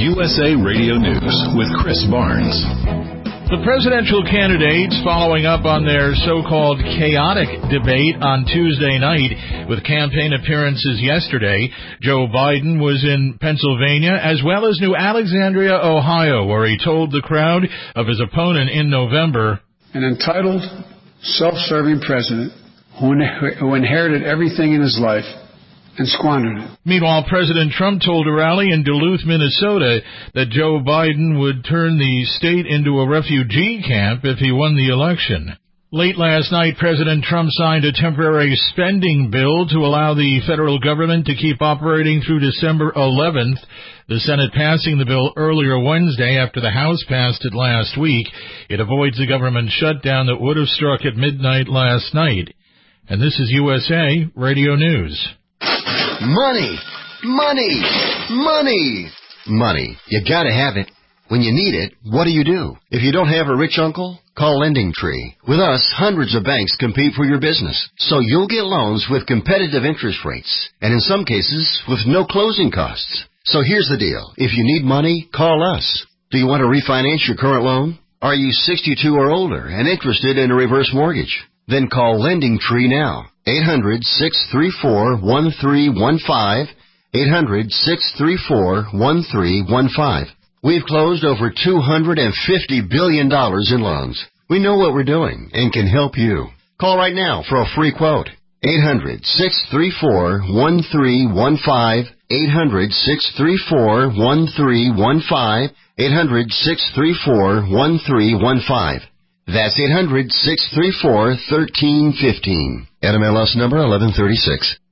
USA Radio News with Chris Barnes. The presidential candidates following up on their so-called chaotic debate on Tuesday night with campaign appearances yesterday. Joe Biden was in Pennsylvania as well as New Alexandria, Ohio, where he told the crowd of his opponent in November, "An entitled, self-serving president who inherited everything in his life and squandered it." Meanwhile, President Trump told a rally in Duluth, Minnesota, that Joe Biden would turn the state into a refugee camp if he won the election. Late last night, President Trump signed a temporary spending bill to allow the federal government to keep operating through December 11th. The Senate passing the bill earlier Wednesday after the House passed it last week. It avoids the government shutdown that would have struck at midnight last night. And this is USA Radio News. Money, money, money, money. You gotta have it. When you need it, what do? If you don't have a rich uncle, call LendingTree. With us, hundreds of banks compete for your business, so you'll get loans with competitive interest rates, and in some cases, with no closing costs. So here's the deal. If you need money, call us. Do you want to refinance your current loan? Are you 62 or older and interested in a reverse mortgage? Then call LendingTree now. 800-634-1315. 800-634-1315. We've closed over $250 billion in loans. We know what we're doing and can help you. Call right now for a free quote. 800-634-1315. 800-634-1315. 800-634-1315. That's 800-634-1315. NMLS number 1136.